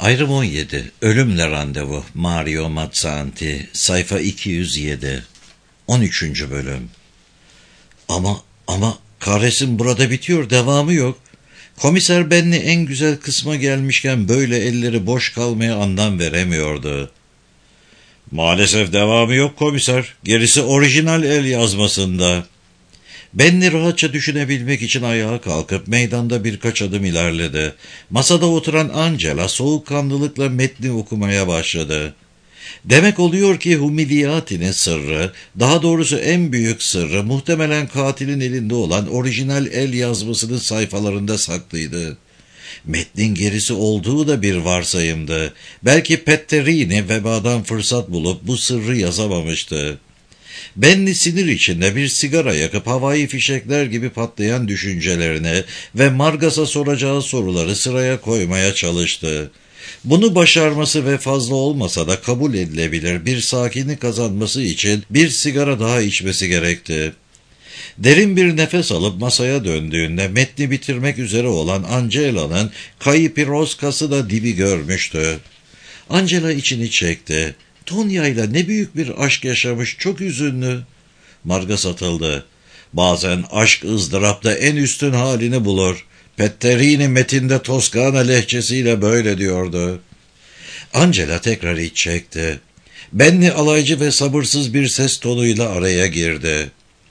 Ayrım 17. Ölümle randevu. Mario Mazzanti. Sayfa 207. 13. bölüm. Ama kahretsin, burada bitiyor, devamı yok. Komiser Benni en güzel kısma gelmişken böyle elleri boş kalmaya anlam veremiyordu. Maalesef devamı yok komiser. Gerisi orijinal el yazmasında. Benni rahatça düşünebilmek için ayağa kalkıp meydanda birkaç adım ilerledi. Masada oturan Angela soğukkanlılıkla metni okumaya başladı. Demek oluyor ki Humiliati'nin sırrı, daha doğrusu en büyük sırrı, muhtemelen katilin elinde olan orijinal el yazmasının sayfalarında saklıydı. Metnin gerisi olduğu da bir varsayımdı. Belki Petterini vebadan fırsat bulup bu sırrı yazamamıştı. Benni sinir içinde bir sigara yakıp havai fişekler gibi patlayan düşüncelerini ve Margas'a soracağı soruları sıraya koymaya çalıştı. Bunu başarması ve fazla olmasa da kabul edilebilir bir sakinlik kazanması için bir sigara daha içmesi gerekti. Derin bir nefes alıp masaya döndüğünde metni bitirmek üzere olan Angela'nın Kaipiroskası da dibi görmüştü. Angela içini çekti. Tonya'yla ne büyük bir aşk yaşamış, çok üzünlü. Margas atıldı. Bazen aşk ızdırapta en üstün halini bulur. Petterini metinde Toskana lehçesiyle böyle diyordu. Angela tekrar iç çekti. Benni alaycı ve sabırsız bir ses tonuyla araya girdi.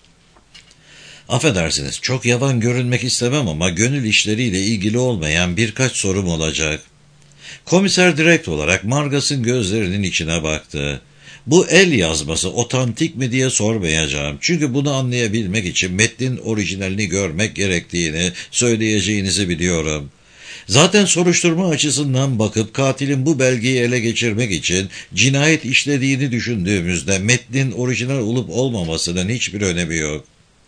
Affedersiniz, çok yavan görünmek istemem ama gönül işleriyle ilgili olmayan birkaç sorum olacak. Komiser direkt olarak Margas'ın gözlerinin içine baktı. Bu el yazması otantik mi diye sormayacağım. Çünkü bunu anlayabilmek için metnin orijinalini görmek gerektiğini söyleyeceğinizi biliyorum. Zaten soruşturma açısından bakıp katilin bu belgeyi ele geçirmek için cinayet işlediğini düşündüğümüzde metnin orijinal olup olmamasının hiçbir önemi yok.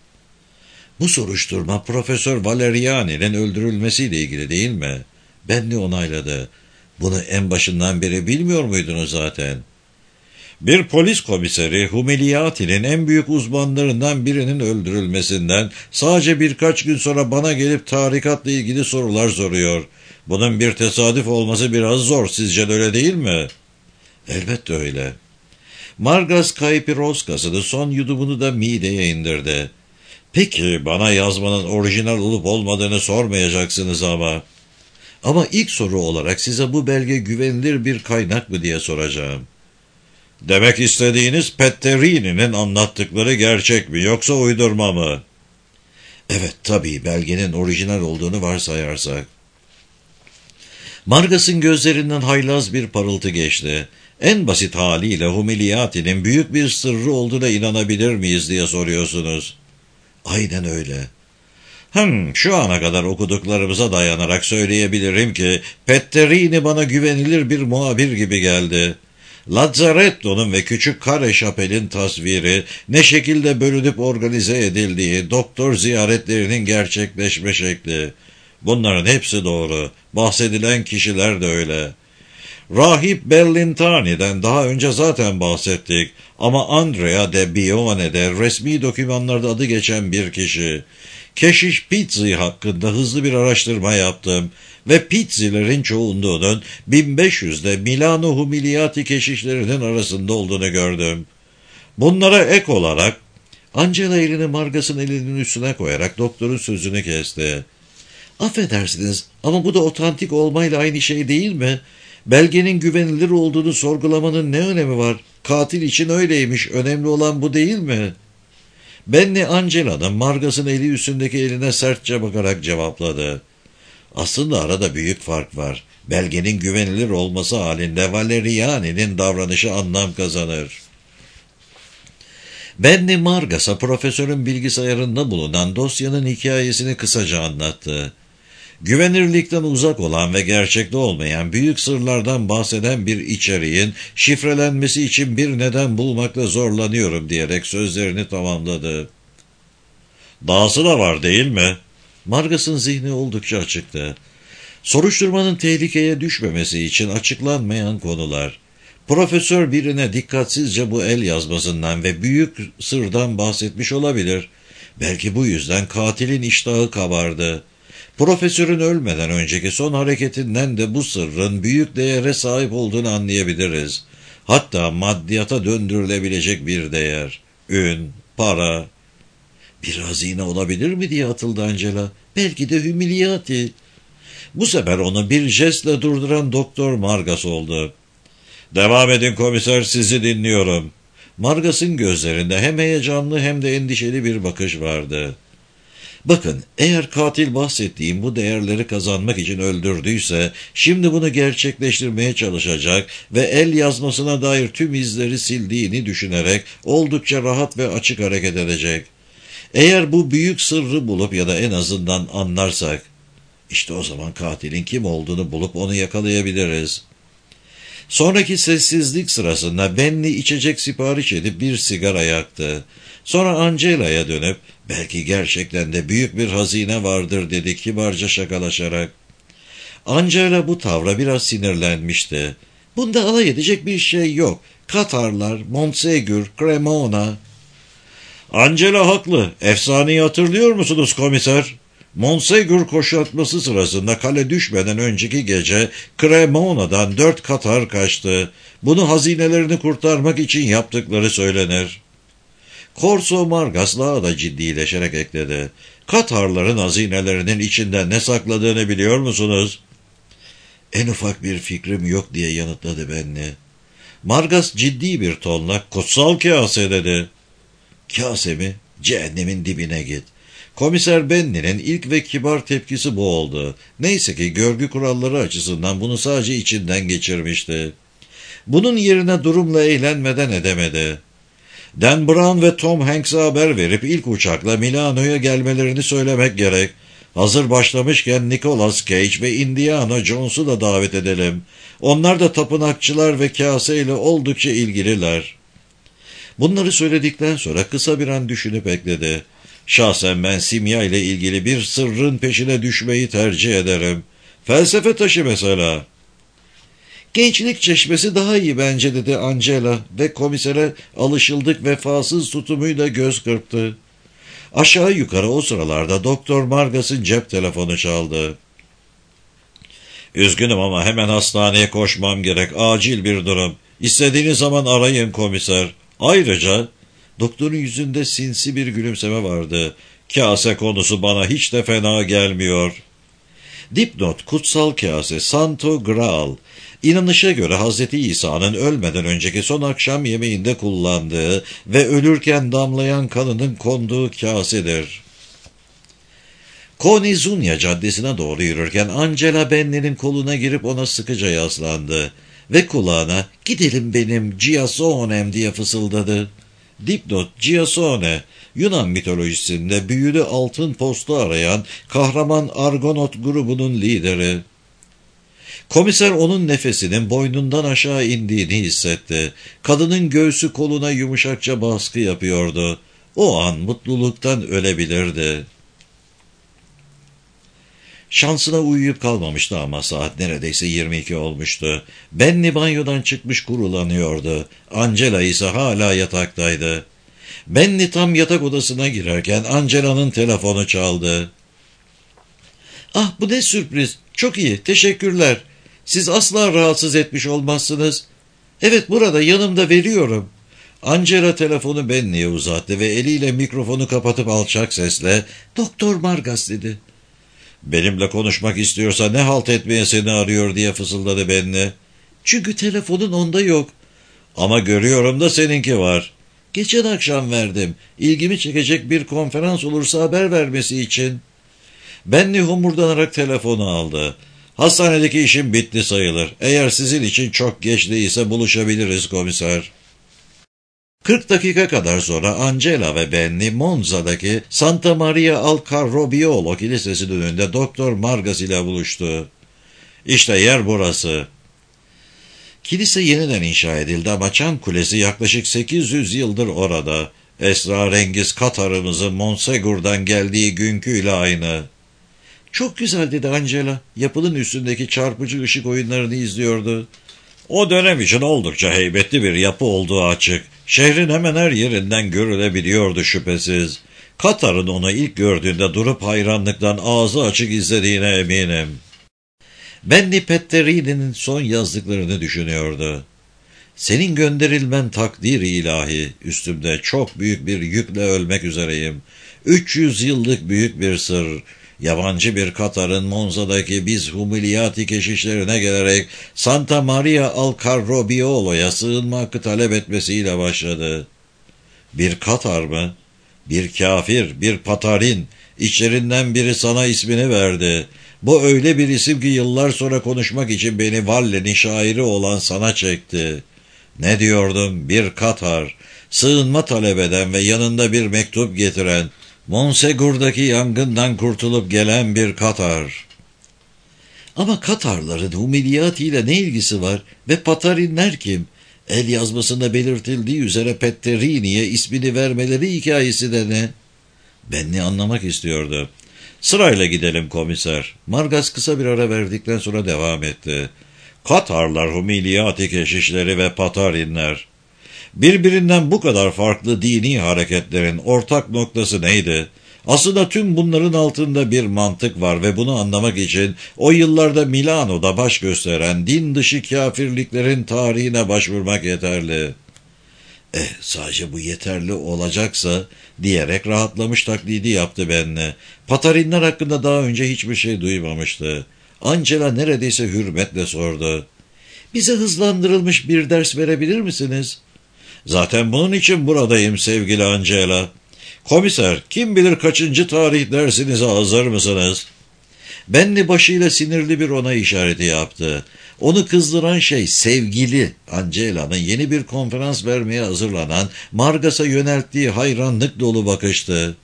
Bu soruşturma Profesör Valeriani'nin öldürülmesiyle ilgili değil mi? Benni onayladı. Bunu en başından beri bilmiyor muydunuz zaten? Bir polis komiseri Humiliati'nin en büyük uzmanlarından birinin öldürülmesinden sadece birkaç gün sonra bana gelip tarikatla ilgili sorular soruyor. Bunun bir tesadüf olması biraz zor, sizce de öyle değil mi? Elbette öyle. Margas Kaipiroskası'nın son yudumunu da mideye indirdi. Peki bana yazmanın orijinal olup olmadığını sormayacaksınız ama. Ama ilk soru olarak size bu belge güvenilir bir kaynak mı diye soracağım. Demek istediğiniz Petterini'nin anlattıkları gerçek mi yoksa uydurma mı? Evet, tabii, belgenin orijinal olduğunu varsayarsak. Margas'ın gözlerinden haylaz bir parıltı geçti. En basit haliyle Humiliati'nin büyük bir sırrı olduğuna inanabilir miyiz diye soruyorsunuz. Aynen öyle. Şu ana kadar okuduklarımıza dayanarak söyleyebilirim ki Petterini bana güvenilir bir muhabir gibi geldi. Lazzaretto'nun ve küçük kare şapelin tasviri, ne şekilde bölünüp organize edildiği, doktor ziyaretlerinin gerçekleşme şekli. Bunların hepsi doğru. Bahsedilen kişiler de öyle. Rahip Bellintani'den daha önce zaten bahsettik. Ama Andrea de Bione'de resmi dokümanlarda adı geçen bir kişi. Keşiş Pizzi hakkında hızlı bir araştırma yaptım ve Pizzilerin çoğunluğunun 1500'de Milano Humiliati keşişlerinin arasında olduğunu gördüm. Bunlara ek olarak Angela elini Margas'ın elinin üstüne koyarak doktorun sözünü kesti. Affedersiniz ama bu da otantik olmayla aynı şey değil mi? Belgenin güvenilir olduğunu sorgulamanın ne önemi var? Katil için öyleymiş, önemli olan bu değil mi? Benni Angela'nın Margas'ın eli üstündeki eline sertçe bakarak cevapladı. Aslında arada büyük fark var. Belgenin güvenilir olması halinde Valeriani'nin davranışı anlam kazanır. Benni Margas'a profesörün bilgisayarında bulunan dosyanın hikayesini kısaca anlattı. Güvenirlikten uzak olan ve gerçekte olmayan büyük sırlardan bahseden bir içeriğin şifrelenmesi için bir neden bulmakla zorlanıyorum diyerek sözlerini tamamladı. Dahası da var değil mi? Margas'ın zihni oldukça açıktı. Soruşturmanın tehlikeye düşmemesi için açıklanmayan konular. Profesör birine dikkatsizce bu el yazmasından ve büyük sırdan bahsetmiş olabilir. Belki bu yüzden katilin iştahı kabardı. Profesörün ölmeden önceki son hareketinden de bu sırrın büyük değere sahip olduğunu anlayabiliriz. Hatta maddiyata döndürülebilecek bir değer. Ün, para. Bir hazine olabilir mi diye atıldı Angela. Belki de Hümiliyati. Bu sefer onu bir jestle durduran Doktor Margas oldu. "Devam edin komiser, sizi dinliyorum." Margas'ın gözlerinde hem heyecanlı hem de endişeli bir bakış vardı. "Bakın, eğer katil bahsettiğim bu değerleri kazanmak için öldürdüyse, şimdi bunu gerçekleştirmeye çalışacak ve el yazmasına dair tüm izleri sildiğini düşünerek oldukça rahat ve açık hareket edecek. Eğer bu büyük sırrı bulup ya da en azından anlarsak, işte o zaman katilin kim olduğunu bulup onu yakalayabiliriz." Sonraki sessizlik sırasında Benny içecek sipariş edip bir sigara yaktı. Sonra Angela'ya dönüp, "Belki gerçekten de büyük bir hazine vardır," dedi kibarca şakalaşarak. Angela bu tavra biraz sinirlenmişti. "Bunda alay edecek bir şey yok. Katarlar, Montsegur, Cremona." "Angela haklı. Efsaneyi hatırlıyor musunuz komiser? Montsegur koşatması sırasında kale düşmeden önceki gece Cremona'dan 4 Katar kaçtı. Bunu hazinelerini kurtarmak için yaptıkları söylenir." Corso Margas daha da ciddileşerek ekledi. "Katarların hazinelerinin içinde ne sakladığını biliyor musunuz?" "En ufak bir fikrim yok," diye yanıtladı Benny. Margas ciddi bir tonla, "Kutsal kase," dedi. "Kase mi? Cehennemin dibine git." Komiser Benny'nin ilk ve kibar tepkisi bu oldu. Neyse ki görgü kuralları açısından bunu sadece içinden geçirmişti. Bunun yerine durumla eğlenmeden edemedi. Dan Brown ve Tom Hanks'e haber verip ilk uçakla Milano'ya gelmelerini söylemek gerek. Hazır başlamışken Nicolas Cage ve Indiana Jones'u da davet edelim. Onlar da tapınakçılar ve kaseyle oldukça ilgililer. Bunları söyledikten sonra kısa bir an düşünüp ekledi. "Şahsen ben simya ile ilgili bir sırrın peşine düşmeyi tercih ederim. Felsefe taşı mesela." "Gençlik çeşmesi daha iyi bence," dedi Angela ve komisere alışıldık vefasız tutumuyla göz kırptı. Aşağı yukarı o sıralarda Doktor Margas'ın cep telefonu çaldı. "Üzgünüm ama hemen hastaneye koşmam gerek. Acil bir durum. İstediğiniz zaman arayın komiser. Ayrıca..." Doktorun yüzünde sinsi bir gülümseme vardı. "Kase konusu bana hiç de fena gelmiyor." Dipnot: kutsal kase, Santo Graal. İnanışa göre Hz. İsa'nın ölmeden önceki son akşam yemeğinde kullandığı ve ölürken damlayan kanının konduğu kasedir. Konizunya Caddesi'ne doğru yürürken Angela Benny'nin koluna girip ona sıkıca yaslandı ve kulağına "Gidelim benim Giasonem," diye fısıldadı. Dipnot: Giasone, Yunan mitolojisinde büyülü altın postu arayan kahraman Argonot grubunun lideri. Komiser onun nefesinin boynundan aşağı indiğini hissetti. Kadının göğsü koluna yumuşakça baskı yapıyordu. O an mutluluktan ölebilirdi. Şansına uyuyup kalmamıştı ama saat neredeyse 22 olmuştu. Benny banyodan çıkmış kurulanıyordu. Angela ise hala yataktaydı. Benny tam yatak odasına girerken Angela'nın telefonu çaldı. "Ah, bu ne sürpriz. Çok iyi, teşekkürler. Siz asla rahatsız etmiş olmazsınız." "Evet, burada yanımda, veriyorum." Angela telefonu Benny'ye uzattı ve eliyle mikrofonu kapatıp alçak sesle "Doktor Margas," dedi. "Benimle konuşmak istiyorsa ne halt etmeye seni arıyor," diye fısıldadı Benny. "Çünkü telefonun onda yok." "Ama görüyorum da seninki var." "Geçen akşam verdim. İlgimi çekecek bir konferans olursa haber vermesi için." Benny homurdanarak telefonu aldı. "Hastanedeki işim bitti sayılır. Eğer sizin için çok geç değilse buluşabiliriz komiser." 40 dakika kadar sonra Angela ve Benny Monza'daki Santa Maria al Carrobiolo Kilisesi'nin önünde Doktor Margas ile buluştu. "İşte yer burası." Kilise yeniden inşa edildi ama Çan Kulesi yaklaşık 800 yıldır orada. Esrarengiz Katar'ımızın Montsegur'dan geldiği günküyle aynı. "Çok güzel," dedi Angela. Yapının üstündeki çarpıcı ışık oyunlarını izliyordu. O dönem için oldukça heybetli bir yapı olduğu açık. Şehrin hemen her yerinden görülebiliyordu şüphesiz. Katar'ın onu ilk gördüğünde durup hayranlıktan ağzı açık izlediğine eminim. Benni Petterini'nin son yazdıklarını düşünüyordu. Senin gönderilmen takdir ilahi, üstümde çok büyük bir yükle ölmek üzereyim. 300 yıllık büyük bir sır, yabancı bir Katar'ın Monza'daki biz humiliati keşişlerine gelerek Santa Maria al Carrobiolo'ya sığınma hakkı talep etmesiyle başladı. Bir Katar mı? Bir kafir, bir patarin, içlerinden biri sana ismini verdi. Bu öyle bir isim ki yıllar sonra konuşmak için beni Valle'nin şairi olan sana çekti. Ne diyordum? Bir Katar, sığınma talep eden ve yanında bir mektup getiren, Monsegur'daki yangından kurtulup gelen bir Katar. Ama Katarların humiliyatıyla ne ilgisi var ve Patarinler kim? El yazmasında belirtildiği üzere Petterini'ye ismini vermeleri hikayesi de ne? Benni anlamak istiyordu. Sırayla gidelim komiser. Margas kısa bir ara verdikten sonra devam etti. Katarlar, humiliyati keşişleri ve Patarinler. Birbirinden bu kadar farklı dini hareketlerin ortak noktası neydi? Aslında tüm bunların altında bir mantık var ve bunu anlamak için o yıllarda Milano'da baş gösteren din dışı kafirliklerin tarihine başvurmak yeterli. Sadece bu yeterli olacaksa diyerek rahatlamış taklidi yaptı Benni. Patarinler hakkında daha önce hiçbir şey duymamıştı. Angela neredeyse hürmetle sordu. Bize hızlandırılmış bir ders verebilir misiniz? Zaten bunun için buradayım sevgili Angela. Komiser, kim bilir kaçıncı tarih dersinize hazır mısınız? Benli başıyla sinirli bir onay işareti yaptı. Onu kızdıran şey sevgili Angela'nın yeni bir konferans vermeye hazırlanan Margas'a yönelttiği hayranlık dolu bakıştı.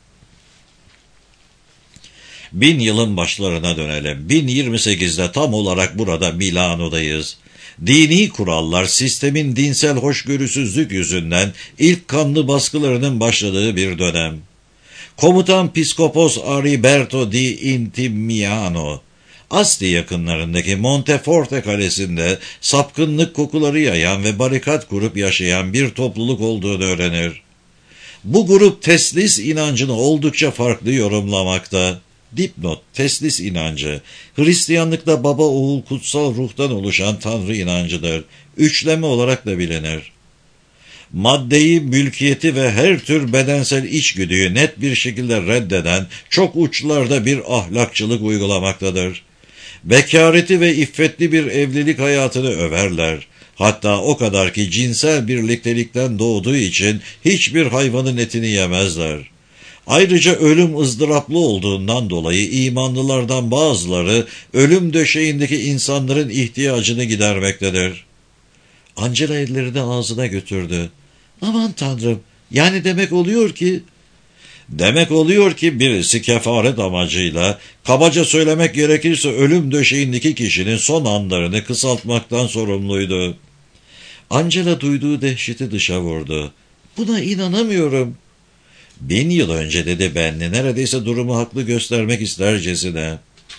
1000 yılın başlarına dönelim. 1028'de tam olarak burada Milano'dayız. Dini kurallar sistemin dinsel hoşgörüsüzlük yüzünden ilk kanlı baskılarının başladığı bir dönem. Komutan Piskopos Ariberto di Intimiano, Asti yakınlarındaki Monteforte kalesinde sapkınlık kokuları yayan ve barikat kurup yaşayan bir topluluk olduğunu öğrenir. Bu grup teslis inancını oldukça farklı yorumlamakta. Dipnot, teslis inancı, Hristiyanlıkta baba oğul kutsal ruhtan oluşan tanrı inancıdır. Üçleme olarak da bilinir. Maddeyi, mülkiyeti ve her tür bedensel içgüdüyü net bir şekilde reddeden çok uçlarda bir ahlakçılık uygulamaktadır. Bekareti ve iffetli bir evlilik hayatını överler. Hatta o kadar ki cinsel birliktelikten doğduğu için hiçbir hayvanın etini yemezler. Ayrıca ölüm ızdıraplı olduğundan dolayı imanlılardan bazıları ölüm döşeğindeki insanların ihtiyacını gidermektedir. Angela ellerini ağzına götürdü. Aman tanrım, yani demek oluyor ki... Demek oluyor ki birisi kefaret amacıyla, kabaca söylemek gerekirse ölüm döşeğindeki kişinin son anlarını kısaltmaktan sorumluydu. Angela duyduğu dehşeti dışa vurdu. Buna inanamıyorum. 1000 yıl önce dedi Benni, neredeyse durumu haklı göstermek istercesine.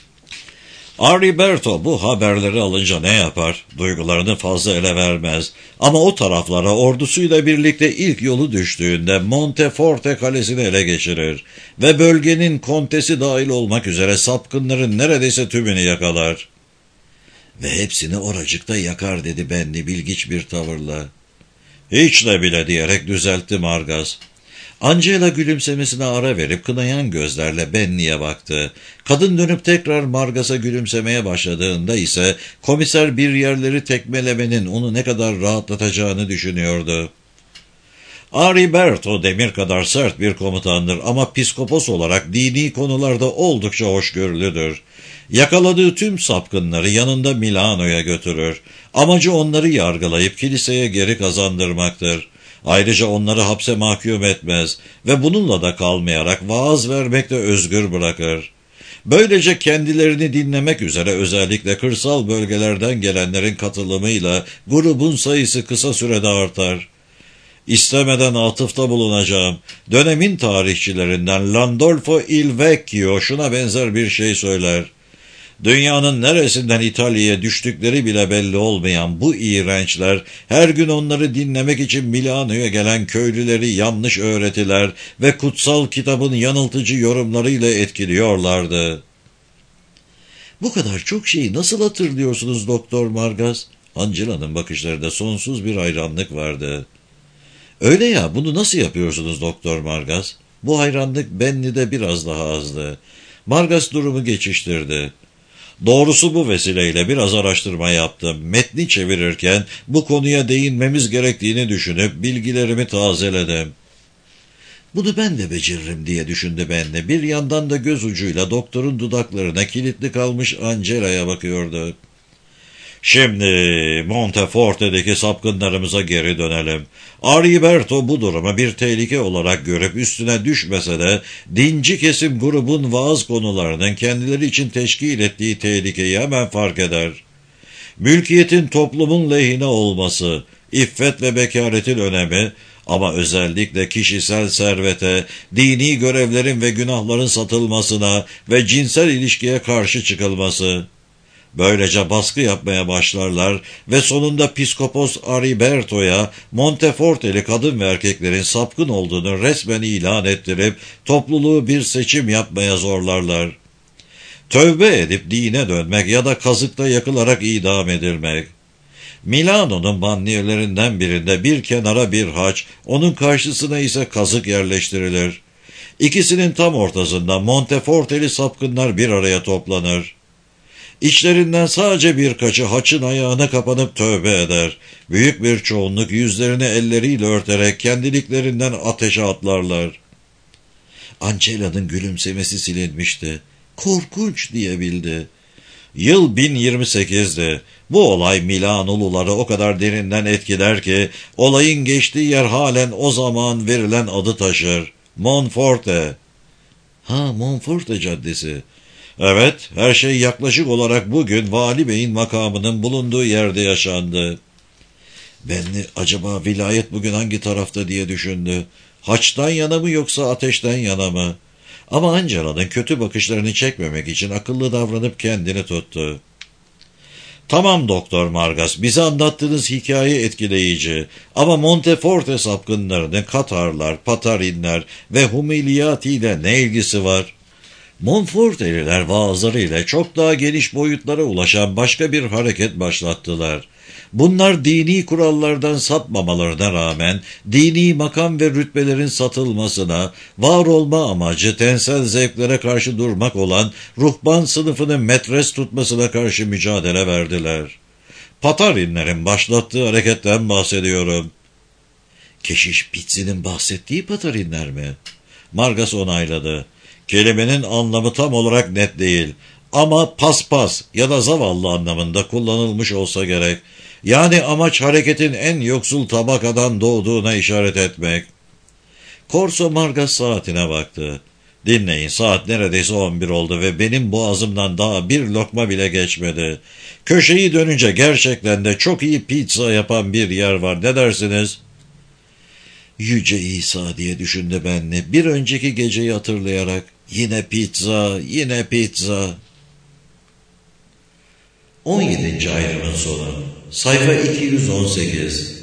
Ariberto bu haberleri alınca ne yapar? Duygularını fazla ele vermez. Ama o taraflara ordusuyla birlikte ilk yolu düştüğünde Monteforte kalesini ele geçirir. Ve bölgenin kontesi dahil olmak üzere sapkınların neredeyse tümünü yakalar. Ve hepsini oracıkta yakar dedi Benni bilgiç bir tavırla. Hiç de bile diyerek düzeltti Margas. Angela gülümsemesine ara verip kınayan gözlerle Benni'ye baktı. Kadın dönüp tekrar Margas'a gülümsemeye başladığında ise komiser bir yerleri tekmelemenin onu ne kadar rahatlatacağını düşünüyordu. Ariberto demir kadar sert bir komutandır ama piskopos olarak dini konularda oldukça hoşgörülüdür. Yakaladığı tüm sapkınları yanında Milano'ya götürür. Amacı onları yargılayıp kiliseye geri kazandırmaktır. Ayrıca onları hapse mahkum etmez ve bununla da kalmayarak vaaz vermekte özgür bırakır. Böylece kendilerini dinlemek üzere özellikle kırsal bölgelerden gelenlerin katılımıyla grubun sayısı kısa sürede artar. İstemeden atıfta bulunacağım. Dönemin tarihçilerinden Landolfo il Vecchio şuna benzer bir şey söyler. Dünyanın neresinden İtalya'ya düştükleri bile belli olmayan bu iğrençler her gün onları dinlemek için Milano'ya gelen köylüleri yanlış öğretiler ve kutsal kitabın yanıltıcı yorumlarıyla etkiliyorlardı. "Bu kadar çok şeyi nasıl hatırlıyorsunuz Doktor Margas?" Angela'nın bakışlarında sonsuz bir hayranlık vardı. "Öyle ya, bunu nasıl yapıyorsunuz Doktor Margas?" Bu hayranlık Benli'de biraz daha azdı. Margas durumu geçiştirdi. "Doğrusu bu vesileyle biraz araştırma yaptım. Metni çevirirken bu konuya değinmemiz gerektiğini düşünüp bilgilerimi tazeledim." "Bunu ben de beceririm," diye düşündü Benli. Bir yandan da göz ucuyla doktorun dudaklarına kilitli kalmış Angela'ya bakıyordu. "Şimdi Monteforte'deki sapkınlarımıza geri dönelim. Ariberto bu durumu bir tehlike olarak görüp üstüne düşmese de dinci kesim grubun vaaz konularının kendileri için teşkil ettiği tehlikeyi hemen fark eder. Mülkiyetin toplumun lehine olması, iffet ve bekaretin önemi ama özellikle kişisel servete, dini görevlerin ve günahların satılmasına ve cinsel ilişkiye karşı çıkılması. Böylece baskı yapmaya başlarlar ve sonunda Piskopos Ariberto'ya Monteforteli kadın ve erkeklerin sapkın olduğunu resmen ilan ettirip topluluğu bir seçim yapmaya zorlarlar. Tövbe edip dine dönmek ya da kazıkta yakılarak idam edilmek. Milano'nun banliyölerinden birinde bir kenara bir haç, onun karşısına ise kazık yerleştirilir. İkisinin tam ortasında Monteforteli sapkınlar bir araya toplanır. İçlerinden sadece birkaçı haçın ayağına kapanıp tövbe eder. Büyük bir çoğunluk yüzlerini elleriyle örterek kendiliklerinden ateşe atlarlar. Angela'nın gülümsemesi silinmişti. "Korkunç," diyebildi. Yıl 1028'di. Bu olay Milanoluları o kadar derinden etkiler ki olayın geçtiği yer halen o zaman verilen adı taşır. Monforte. "Ha, Monforte Caddesi." "Evet, her şey yaklaşık olarak bugün Vali Bey'in makamının bulunduğu yerde yaşandı." Benli acaba vilayet bugün hangi tarafta diye düşündü. Haçtan yana mı yoksa ateşten yana mı? Ama Angela'nın kötü bakışlarını çekmemek için akıllı davranıp kendini tuttu. "Tamam Doktor Margas, bize anlattığınız hikaye etkileyici. Ama Monteforte sapkınlarının Katarlar, Patarinler ve Humiliati ile ne ilgisi var?" Monforteliler vaazlarıyla çok daha geniş boyutlara ulaşan başka bir hareket başlattılar. Bunlar dini kurallardan sapmamalarına rağmen dini makam ve rütbelerin satılmasına, var olma amacı tensel zevklere karşı durmak olan ruhban sınıfını metres tutmasına karşı mücadele verdiler. Patarinlerin başlattığı hareketten bahsediyorum. "Keşiş Pizzi'nin bahsettiği Patarinler mi?" Margas onayladı. "Kelimenin anlamı tam olarak net değil ama paspas ya da zavallı anlamında kullanılmış olsa gerek. Yani amaç hareketin en yoksul tabakadan doğduğuna işaret etmek." Corso Margas saatine baktı. "Dinleyin, saat neredeyse 11 oldu ve benim boğazımdan daha bir lokma bile geçmedi. Köşeyi dönünce gerçekten de çok iyi pizza yapan bir yer var, ne dersiniz?" "Yüce İsa," diye düşündü Benli, bir önceki geceyi hatırlayarak. "Yine pizza, yine pizza." 17. ayrımın sonu. Sayfa 218.